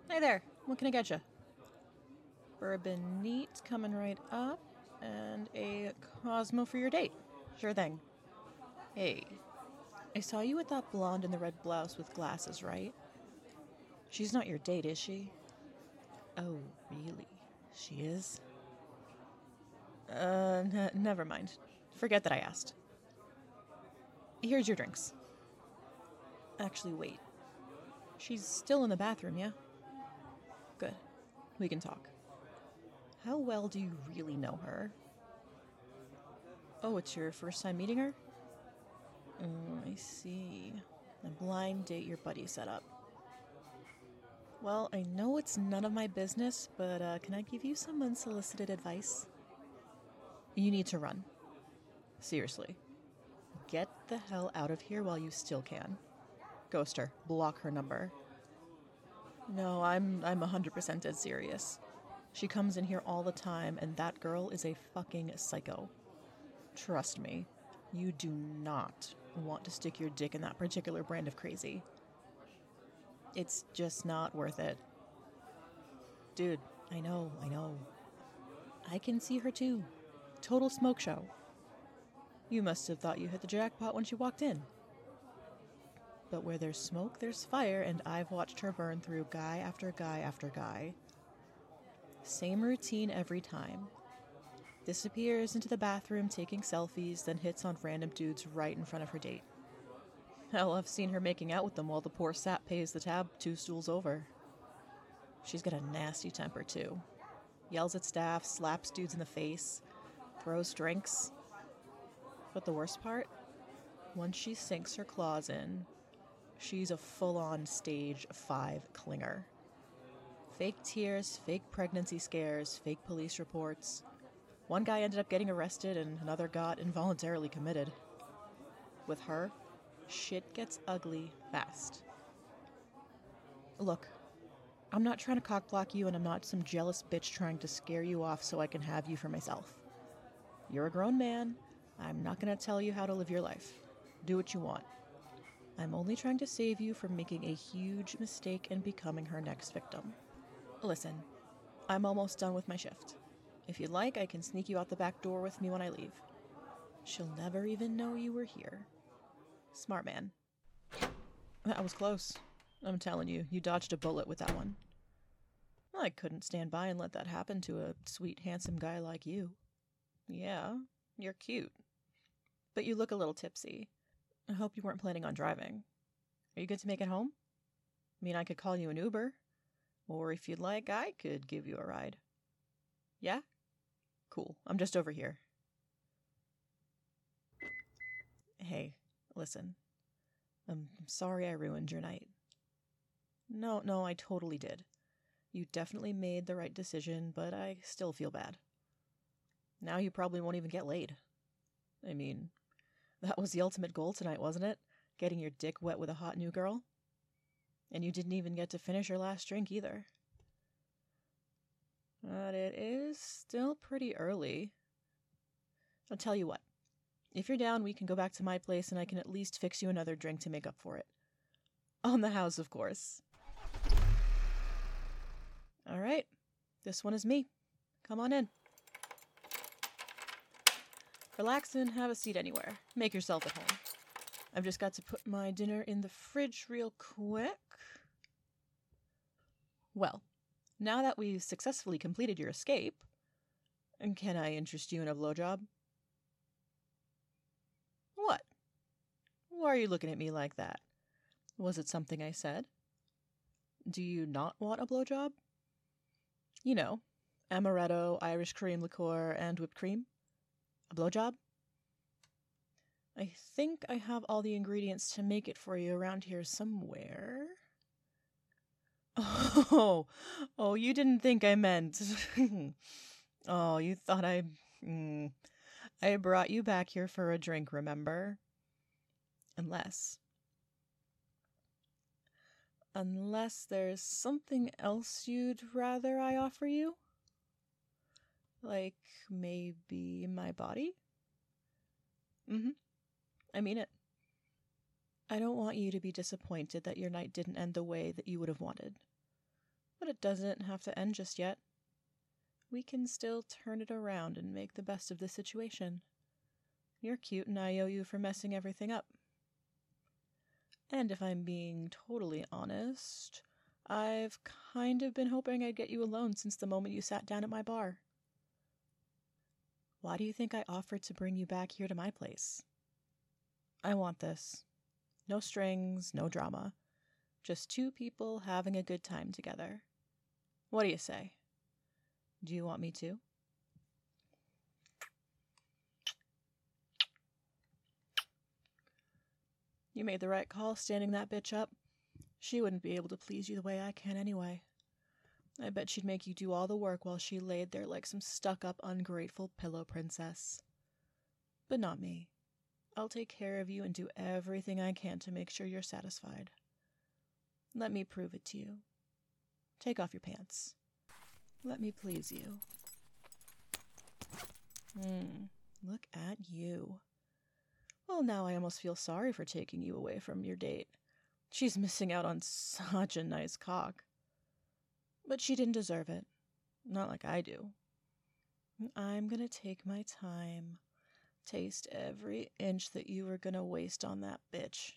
Hey there, what can I get you? Bourbon neat coming right up, and a Cosmo for your date. Sure thing. Hey, I saw you with that blonde in the red blouse with glasses, right? She's not your date, is she? Oh, really? She is? Never mind. Forget that I asked. Here's your drinks. Actually, wait. She's still in the bathroom, yeah? Good. We can talk. How well do you really know her? Oh, it's your first time meeting her? I see. A blind date your buddy set up. Well, I know it's none of my business, but can I give you some unsolicited advice? You need to run. Seriously. Get the hell out of here while you still can. Ghost her. Block her number. No, I'm 100% dead serious. She comes in here all the time, and that girl is a fucking psycho. Trust me, you do not want to stick your dick in that particular brand of crazy. It's just not worth it. Dude, I know. I can see her too. Total smoke show. You must have thought you hit the jackpot when she walked in. But where there's smoke, there's fire, and I've watched her burn through guy after guy after guy. Same routine every time. Disappears into the bathroom taking selfies, then hits on random dudes right in front of her date. Hell, I've seen her making out with them while the poor sap pays the tab 2 stools over. She's got a nasty temper, too. Yells at staff, slaps dudes in the face, throws drinks. But the worst part? Once she sinks her claws in, she's a full-on stage 5 clinger. Fake tears, fake pregnancy scares, fake police reports. One guy ended up getting arrested and another got involuntarily committed. With her, shit gets ugly fast. Look, I'm not trying to cockblock you, and I'm not some jealous bitch trying to scare you off so I can have you for myself. You're a grown man. I'm not going to tell you how to live your life. Do what you want. I'm only trying to save you from making a huge mistake and becoming her next victim. Listen, I'm almost done with my shift. If you'd like, I can sneak you out the back door with me when I leave. She'll never even know you were here. Smart man. That was close. I'm telling you, you dodged a bullet with that one. I couldn't stand by and let that happen to a sweet, handsome guy like you. Yeah, you're cute. But you look a little tipsy. I hope you weren't planning on driving. Are you good to make it home? I mean, I could call you an Uber. Or if you'd like, I could give you a ride. Yeah? Cool. I'm just over here. Hey, listen. I'm sorry I ruined your night. No, I totally did. You definitely made the right decision, but I still feel bad. Now you probably won't even get laid. I mean, that was the ultimate goal tonight, wasn't it? Getting your dick wet with a hot new girl? And you didn't even get to finish your last drink either. But it is still pretty early. I'll tell you what. If you're down, we can go back to my place and I can at least fix you another drink to make up for it. On the house, of course. All right. This one is me. Come on in. Relax and have a seat anywhere. Make yourself at home. I've just got to put my dinner in the fridge real quick. Well, now that we've successfully completed your escape, can I interest you in a blowjob? What? Why are you looking at me like that? Was it something I said? Do you not want a blowjob? You know, amaretto, Irish cream liqueur, and whipped cream? A blowjob? I think I have all the ingredients to make it for you around here somewhere. Oh, you didn't think I meant. Oh, you thought I brought you back here for a drink, remember? Unless there's something else you'd rather I offer you? Like maybe my body? I mean it. I don't want you to be disappointed that your night didn't end the way that you would have wanted. But it doesn't have to end just yet. We can still turn it around and make the best of the situation. You're cute and I owe you for messing everything up. And if I'm being totally honest, I've kind of been hoping I'd get you alone since the moment you sat down at my bar. Why do you think I offered to bring you back here to my place? I want this. No strings, no drama. Just two people having a good time together. What do you say? Do you want me to? You made the right call standing that bitch up. She wouldn't be able to please you the way I can anyway. I bet she'd make you do all the work while she laid there like some stuck-up, ungrateful pillow princess. But not me. I'll take care of you and do everything I can to make sure you're satisfied. Let me prove it to you. Take off your pants. Let me please you. Look at you. Well, now I almost feel sorry for taking you away from your date. She's missing out on such a nice cock. But she didn't deserve it. Not like I do. I'm gonna take my time. Taste every inch that you were gonna waste on that bitch.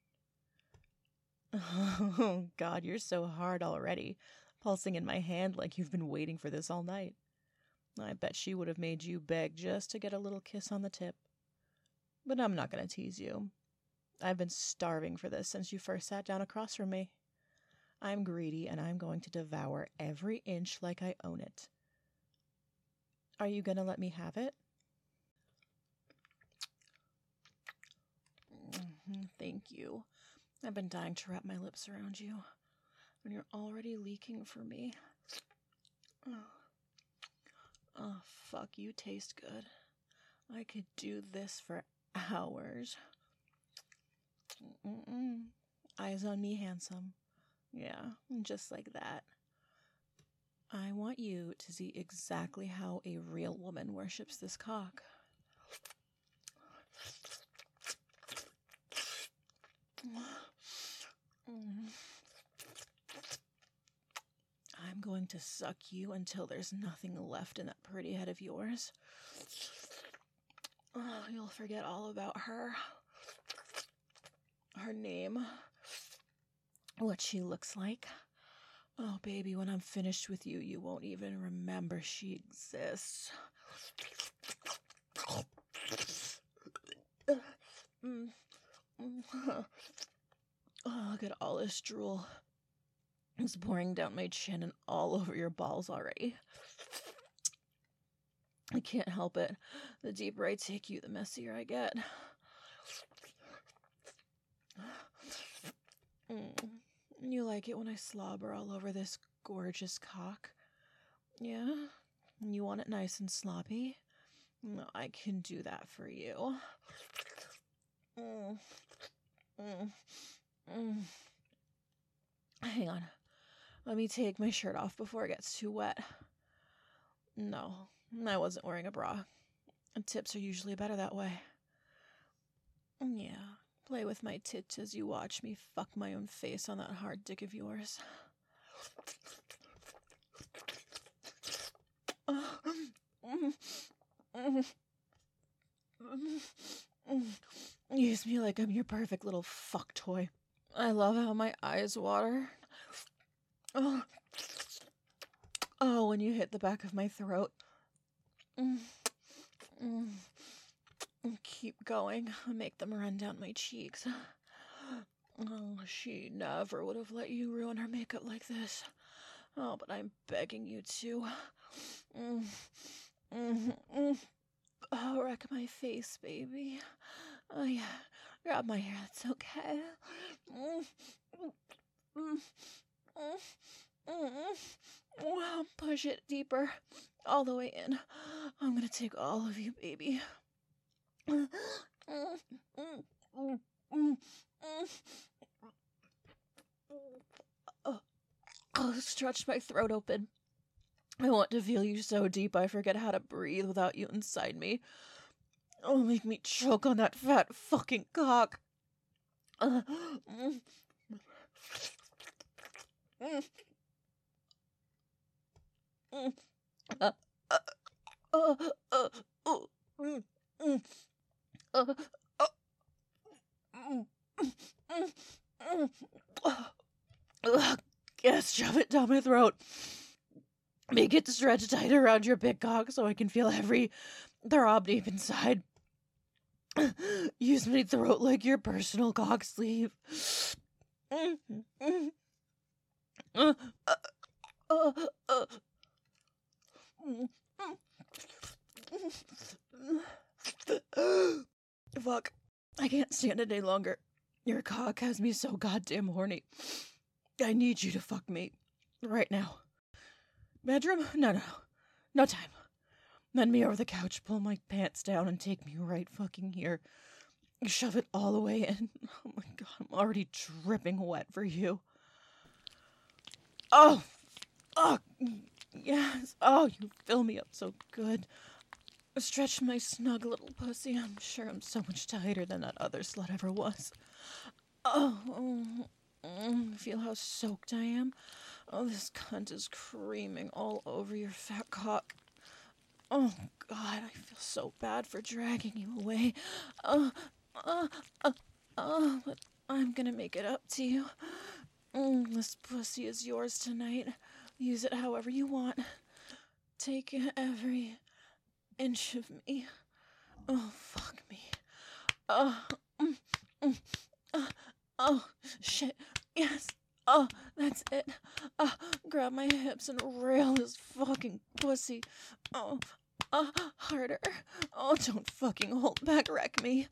Oh, God, you're so hard already. Pulsing in my hand like you've been waiting for this all night. I bet she would have made you beg just to get a little kiss on the tip. But I'm not gonna tease you. I've been starving for this since you first sat down across from me. I'm greedy and I'm going to devour every inch like I own it. Are you gonna let me have it? Thank you. I've been dying to wrap my lips around you. When you're already leaking for me. Oh, fuck, you taste good. I could do this for hours. Eyes on me, handsome. Yeah, just like that. I want you to see exactly how a real woman worships this cock. I'm going to suck you until there's nothing left in that pretty head of yours. Oh, you'll forget all about her. Her name. What she looks like. Oh, baby, when I'm finished with you, you won't even remember she exists. Oh, look at all this drool. It's pouring down my chin and all over your balls already. I can't help it. The deeper I take you, the messier I get. You like it when I slobber all over this gorgeous cock? Yeah? You want it nice and sloppy? I can do that for you. Hang on. Let me take my shirt off before it gets too wet. No, I wasn't wearing a bra. Tips are usually better that way. Yeah, play with my tits as you watch me fuck my own face on that hard dick of yours. Use me like I'm your perfect little fuck toy. I love how my eyes water. Oh, when you hit the back of my throat. Keep going. Make them run down my cheeks. Oh, she never would have let you ruin her makeup like this. Oh, but I'm begging you to. Oh, wreck my face, baby. Oh, yeah. Grab my hair, that's okay. Push it deeper. All the way in. I'm gonna take all of you, baby. Stretch my throat open. I want to feel you so deep I forget how to breathe without you inside me. Oh, make me choke on that fat fucking cock. mm, mm, uh, uh, mm, mm, mm, Yes, shove it down my throat. Make it stretch tighter around your big cock so I can feel every throb deep inside. Use my throat like your personal cock sleeve. Fuck. I can't stand it any longer. Your cock has me so goddamn horny. I need you to fuck me. Right now. Bedroom? No. No time. Bend me over the couch, pull my pants down, and take me right fucking here. Shove it all the way in. Oh my god, I'm already dripping wet for you. Oh! Oh! Yes. Oh, you fill me up so good. Stretch my snug little pussy. I'm sure I'm so much tighter than that other slut ever was. Feel how soaked I am? Oh, this cunt is creaming all over your fat cock. Oh, God, I feel so bad for dragging you away. But I'm gonna make it up to you. This pussy is yours tonight. Use it however you want. Take every inch of me. Oh, fuck me. Oh, shit. Yes. Oh, that's it. Grab my hips and rail this fucking pussy. Harder. Oh, don't fucking hold back, wreck me.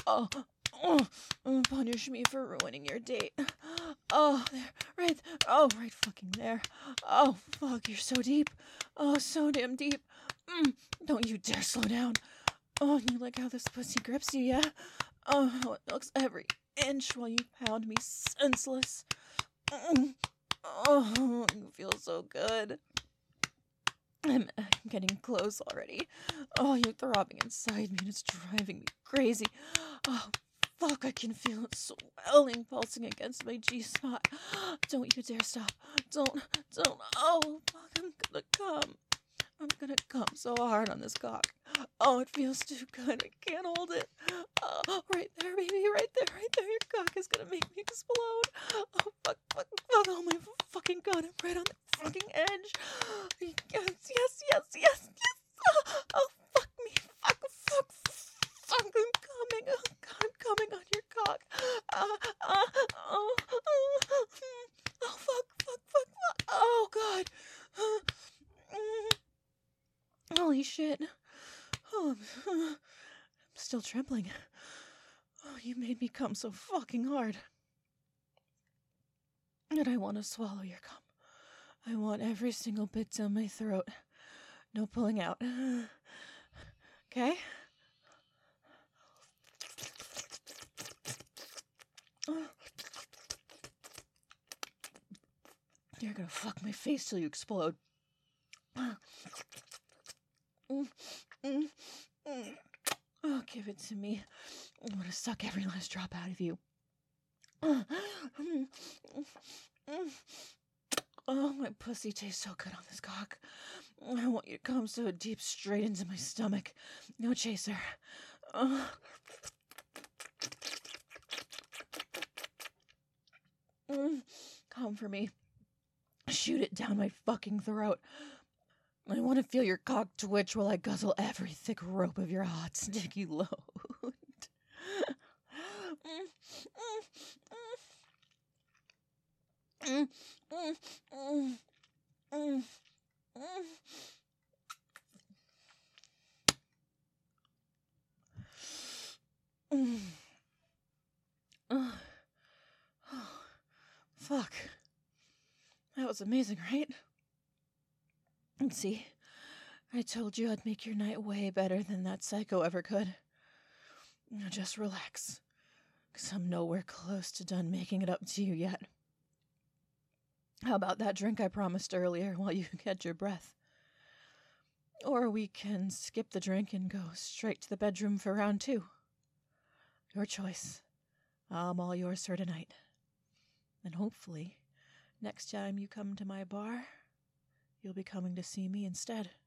Punish me for ruining your date. Oh, there, right. Oh, right fucking there. Oh, fuck, you're so deep. Oh, so damn deep. Don't you dare slow down. Oh, you like how this pussy grips you, yeah? Oh, how it looks every inch while you pound me senseless. Oh, you feel so good. I'm getting close already. Oh, you're throbbing inside me and it's driving me crazy. Oh, fuck, I can feel it swelling, pulsing against my G-spot. Don't you dare stop. Don't. Oh, fuck, I'm gonna come. I'm gonna come so hard on this cock. Oh, it feels too good. I can't hold it. Oh, right there, baby. Right there. Your cock is gonna make me explode. Oh, fuck. Oh, my fucking god. I'm right on the fucking edge. Yes. Oh, fuck me. Fuck. I'm coming. Oh, god, I'm coming on your cock. Oh, fuck. Oh, god. Holy shit. Oh, I'm still trembling. Oh, you made me come so fucking hard. And I want to swallow your cum. I want every single bit down my throat. No pulling out. Okay? You're gonna fuck my face till you explode. Oh, give it to me. I want to suck every last drop out of you. Oh, my pussy tastes so good on this cock. I want you to come so deep straight into my stomach. No chaser. Come for me. Shoot it down my fucking throat. I want to feel your cock twitch while I guzzle every thick rope of your hot, sticky load. Fuck. That was amazing, right? And see, I told you I'd make your night way better than that psycho ever could. Now just relax, 'cause I'm nowhere close to done making it up to you yet. How about that drink I promised earlier while you catch your breath? Or we can skip the drink and go straight to the bedroom for round 2. Your choice. I'm all yours for tonight. And hopefully, next time you come to my bar, you'll be coming to see me instead.